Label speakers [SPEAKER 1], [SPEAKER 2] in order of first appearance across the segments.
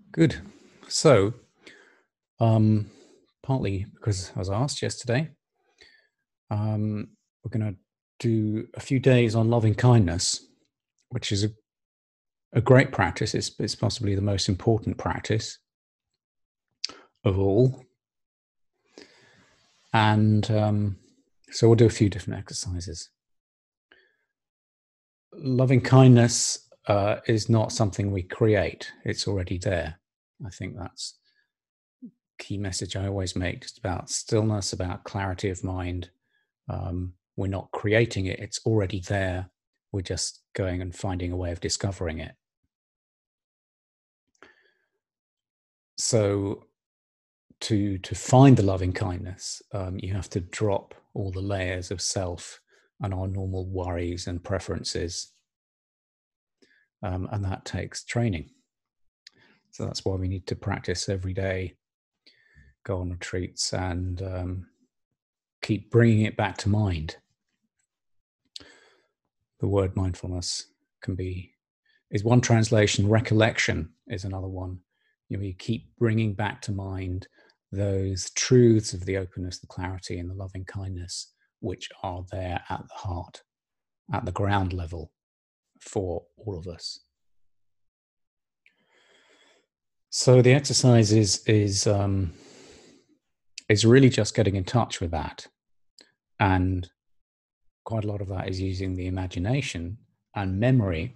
[SPEAKER 1] Good. So, partly because I was asked yesterday, we're going to do a few days on loving kindness, which is a great practice. It's possibly the most important practice of all. And so we'll do a few different exercises. Loving kindness is not something we create. It's already there. I think that's key message I always make, just about stillness, about clarity of mind. We're not creating it, it's already there. We're just going and finding a way of discovering it. So to find the loving kindness, you have to drop all the layers of self and our normal worries and preferences. And that takes training. So that's why we need to practice every day, go on retreats, and keep bringing it back to mind. The word mindfulness is one translation. Recollection is another one. You keep bringing back to mind those truths of the openness, the clarity, and the loving kindness, which are there at the heart, at the ground level for all of us. So the exercise is really just getting in touch with that, and quite a lot of that is using the imagination and memory,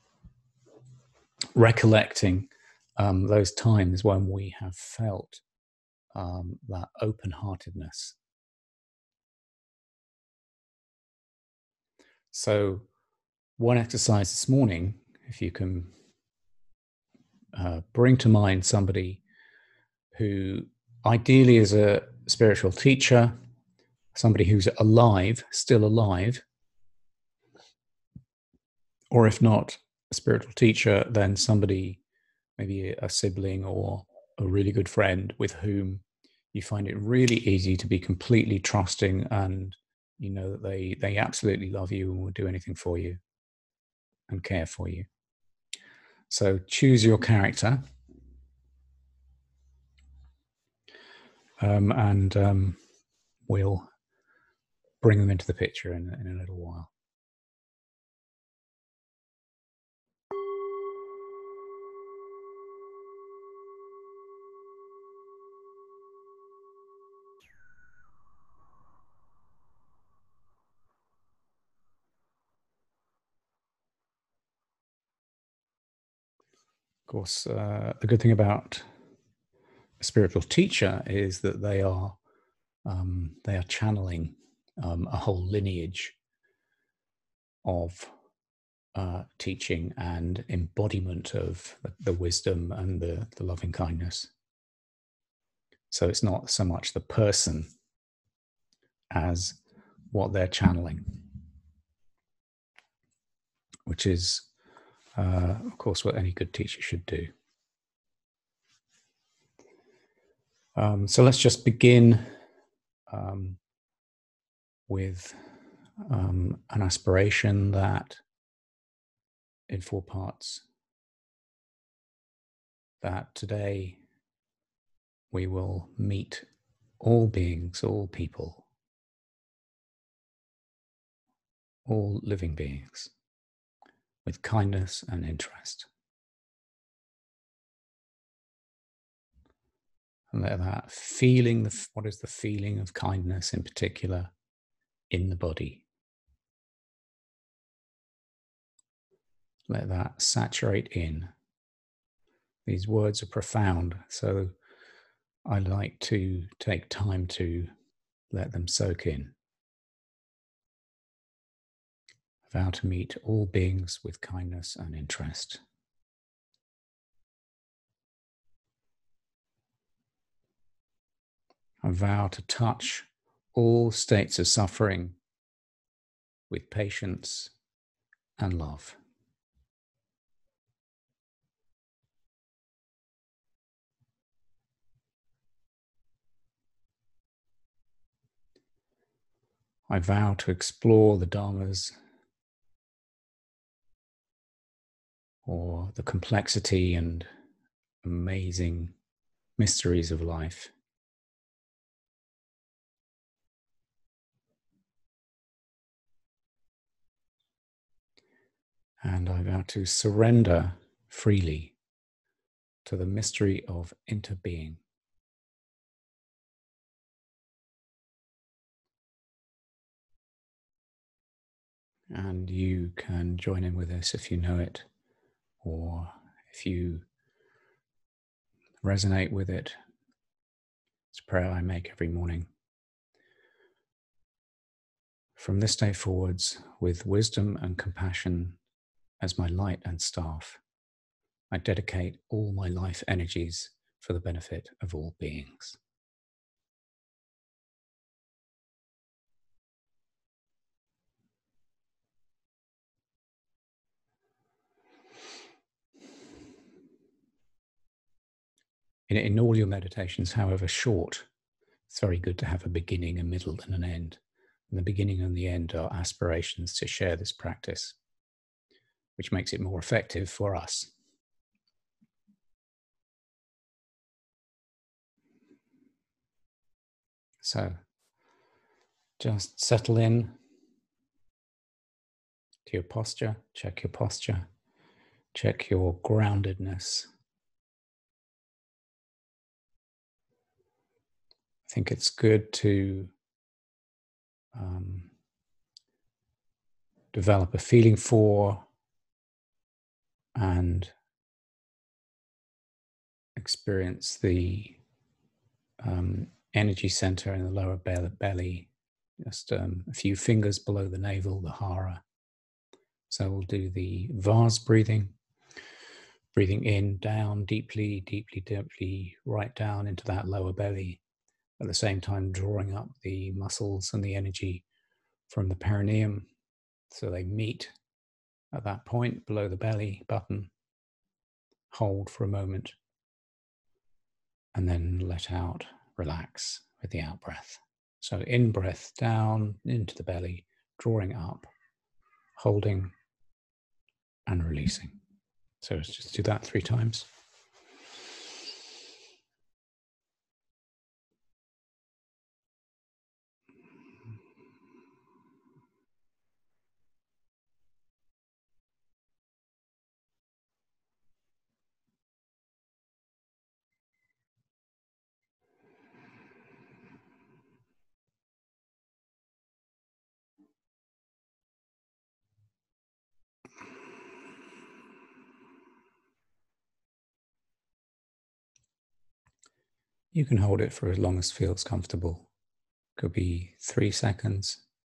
[SPEAKER 1] recollecting those times when we have felt that open-heartedness. So one exercise this morning, if you can bring to mind somebody who ideally is a spiritual teacher, somebody who's alive, still alive, or if not a spiritual teacher, then somebody, maybe a sibling or a really good friend with whom you find it really easy to be completely trusting, and you know that they absolutely love you and will do anything for you and care for you. So choose your character, and we'll bring them into the picture in a little while. Of course, the good thing about a spiritual teacher is that they are channeling a whole lineage of teaching and embodiment of the wisdom and the loving kindness. So it's not so much the person as what they're channeling, which is, of course, what any good teacher should do. So let's just begin with an aspiration that, in 4 parts, that today we will meet all beings, all people, all living beings, with kindness and interest. And let that feeling, what is the feeling of kindness in particular in the body? Let that saturate in. These words are profound, so I like to take time to let them soak in. Vow to meet all beings with kindness and interest. I vow to touch all states of suffering with patience and love. I vow to explore the Dharmas, or the complexity and amazing mysteries of life. And I vow to surrender freely to the mystery of interbeing. And you can join in with this if you know it, or if you resonate with it. It's a prayer I make every morning. From this day forwards, with wisdom and compassion as my light and staff, I dedicate all my life energies for the benefit of all beings. In all your meditations, however short, it's very good to have a beginning, a middle, and an end. And the beginning and the end are aspirations to share this practice, which makes it more effective for us. So just settle in to your posture, check your groundedness. I think it's good to develop a feeling for and experience the energy center in the lower belly, just a few fingers below the navel, the hara. So we'll do the vase breathing in, down, deeply, deeply, deeply, right down into that lower belly. At the same time, drawing up the muscles and the energy from the perineum so they meet at that point below the belly button. Hold for a moment and then let out, relax with the out breath. So in breath down into the belly, drawing up, holding and releasing. So let's just do that 3 times. You can hold it for as long as feels comfortable. Could be 3 seconds.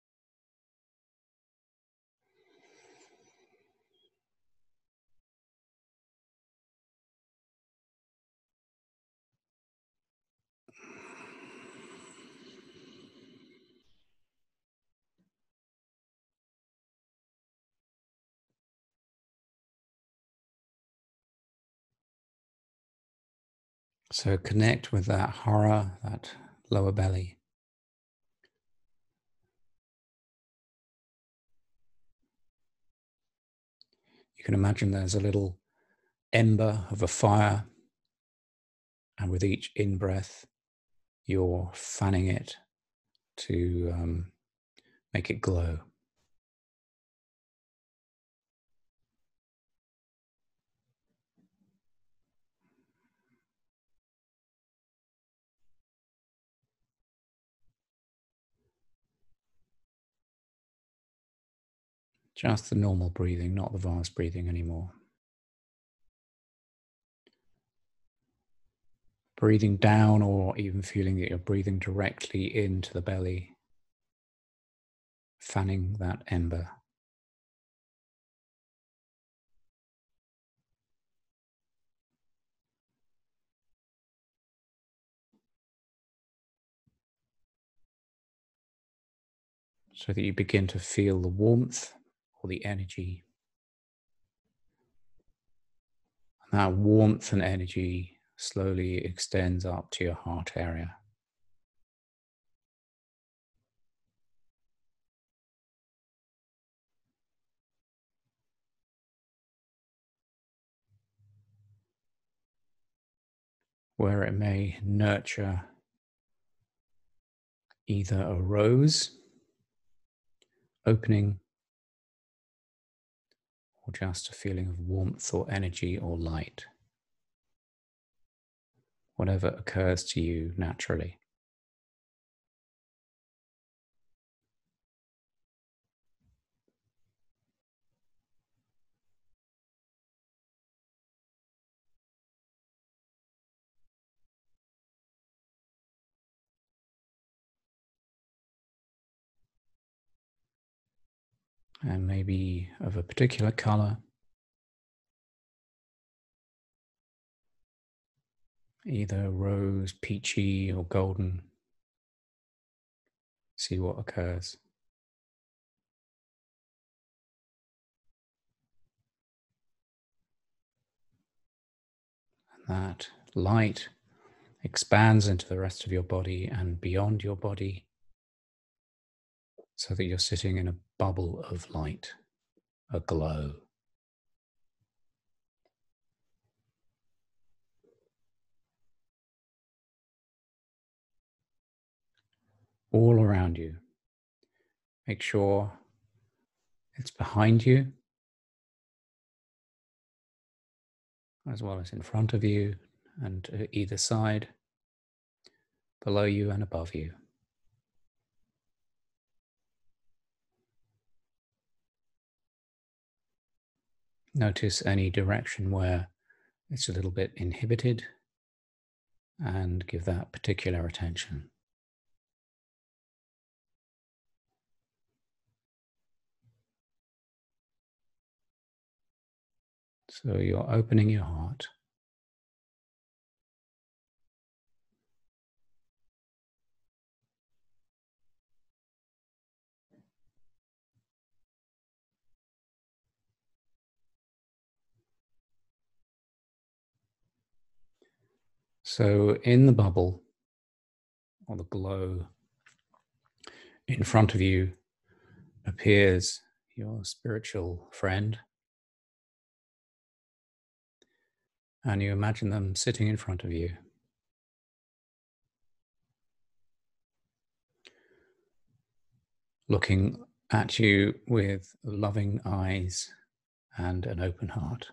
[SPEAKER 1] So connect with that hara, that lower belly. You can imagine there's a little ember of a fire, and with each in-breath, you're fanning it to make it glow. Just the normal breathing, not the vast breathing anymore. Breathing down, or even feeling that you're breathing directly into the belly, fanning that ember. So that you begin to feel the warmth or the energy. And that warmth and energy slowly extends up to your heart area. where it may nurture either a rose opening or just a feeling of warmth or energy or light, whatever occurs to you naturally. And maybe of a particular color, either rose, peachy, or golden. See what occurs. And that light expands into the rest of your body and beyond your body, so that you're sitting in a bubble of light, a glow. All around you. Make sure it's behind you, as well as in front of you and to either side, below you and above you. Notice any direction where it's a little bit inhibited and give that particular attention. So you're opening your heart. So in the bubble or the glow in front of you appears your spiritual friend, and you imagine them sitting in front of you. Looking at you with loving eyes and an open heart.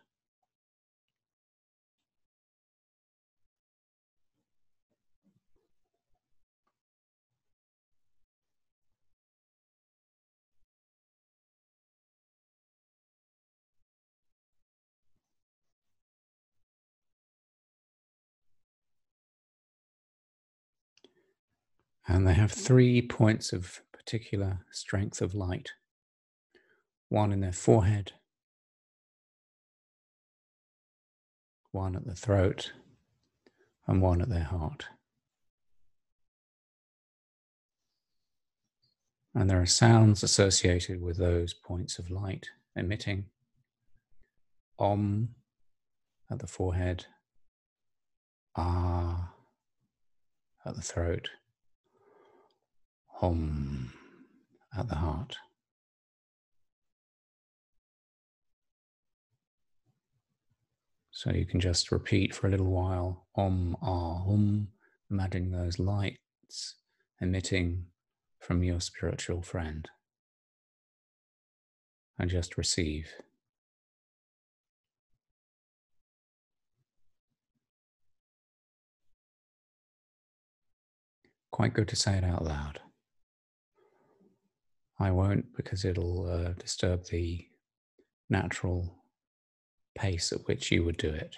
[SPEAKER 1] And they have 3 points of particular strength of light. One in their forehead, one at the throat, and one at their heart. And there are sounds associated with those points of light emitting. Om at the forehead, Ah at the throat, Hum at the heart. So you can just repeat for a little while, Om, Ah, Hum, imagining those lights emitting from your spiritual friend. And just receive. Quite good to say it out loud. I won't, because it'll disturb the natural pace at which you would do it.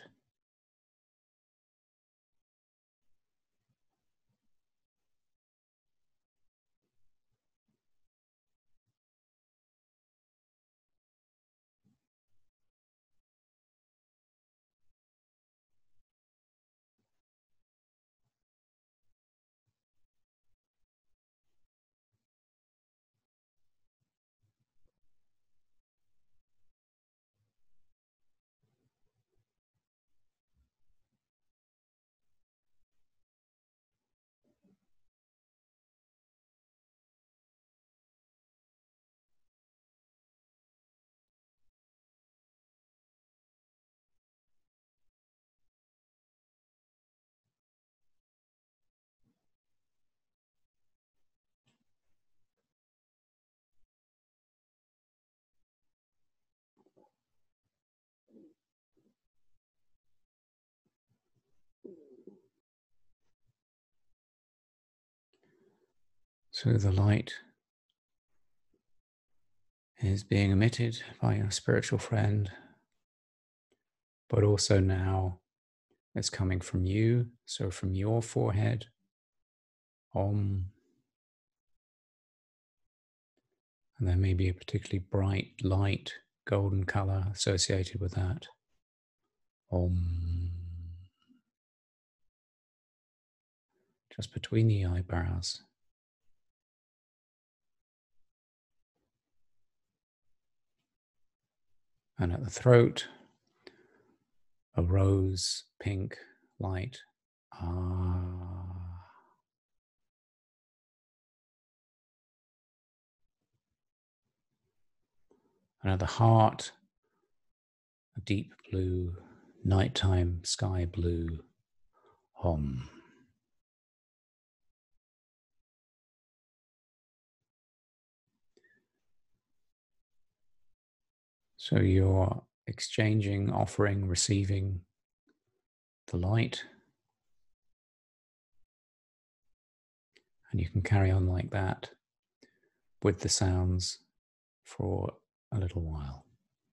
[SPEAKER 1] So the light is being emitted by your spiritual friend, but also now it's coming from you, so from your forehead, Om, and there may be a particularly bright light, golden color associated with that. Om. Just between the eyebrows. And at the throat, a rose pink light. Ah. And at the heart, a deep blue, nighttime sky blue. Om. So you're exchanging, offering, receiving the light. And you can carry on like that with the sounds for a little while.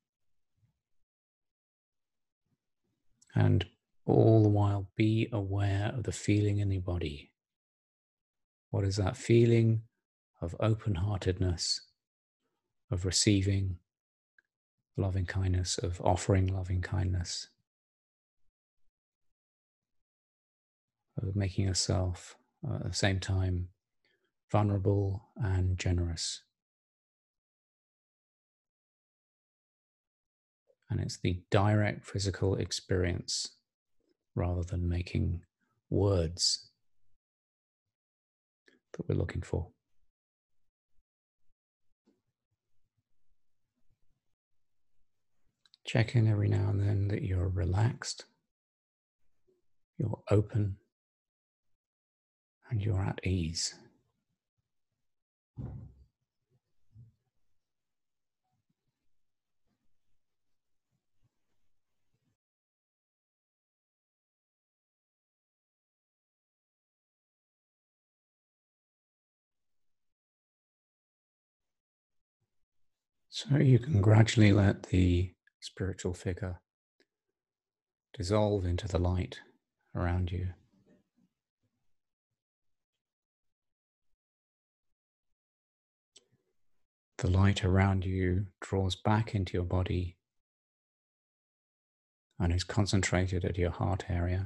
[SPEAKER 1] And all the while, be aware of the feeling in your body. What is that feeling of open-heartedness, of receiving loving kindness, of offering loving kindness, of making yourself at the same time vulnerable and generous? And it's the direct physical experience rather than making words that we're looking for. Check in every now and then that you're relaxed, you're open, and you're at ease. So you can gradually let the spiritual figure dissolve into the light around you. The light around you draws back into your body and is concentrated at your heart area.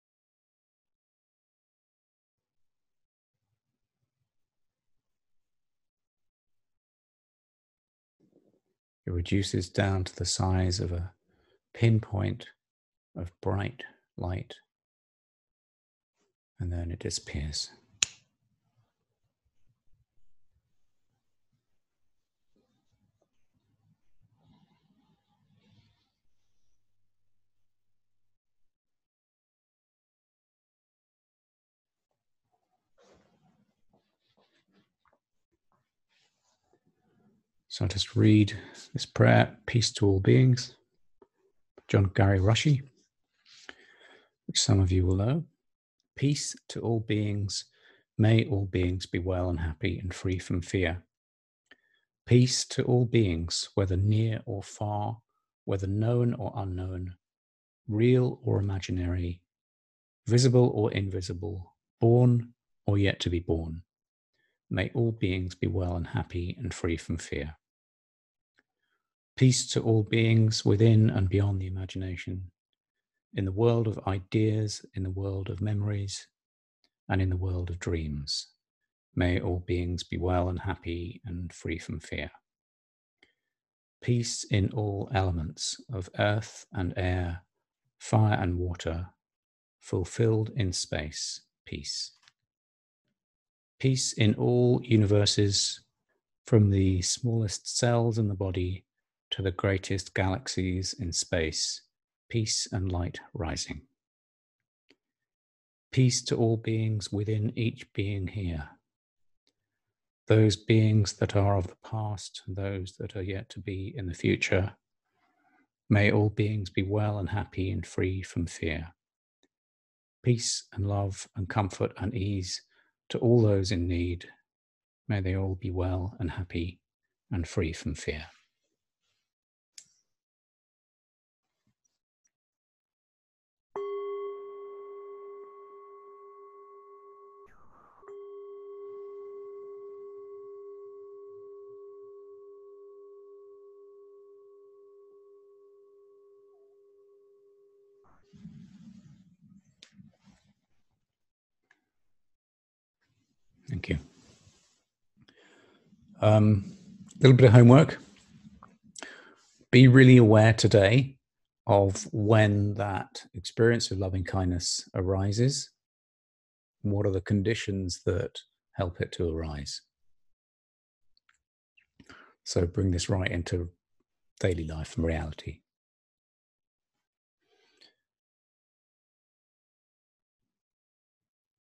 [SPEAKER 1] It reduces down to the size of a pinpoint of bright light, and then it disappears. So I'll just read this prayer, Peace to All Beings, John Gary Rushie, which some of you will know. Peace to all beings. May all beings be well and happy and free from fear. Peace to all beings, whether near or far, whether known or unknown, real or imaginary, visible or invisible, born or yet to be born. May all beings be well and happy and free from fear. Peace to all beings within and beyond the imagination, in the world of ideas, in the world of memories, and in the world of dreams. May all beings be well and happy and free from fear. Peace in all elements of earth and air, fire and water, fulfilled in space. Peace. Peace in all universes, from the smallest cells in the body to the greatest galaxies in space. Peace and light rising. Peace to all beings within each being here. Those beings that are of the past, those that are yet to be in the future. May all beings be well and happy and free from fear. Peace and love and comfort and ease to all those in need. May they all be well and happy and free from fear. Thank you. A little bit of homework. Be really aware today of when that experience of loving kindness arises. What are the conditions that help it to arise? So bring this right into daily life and reality.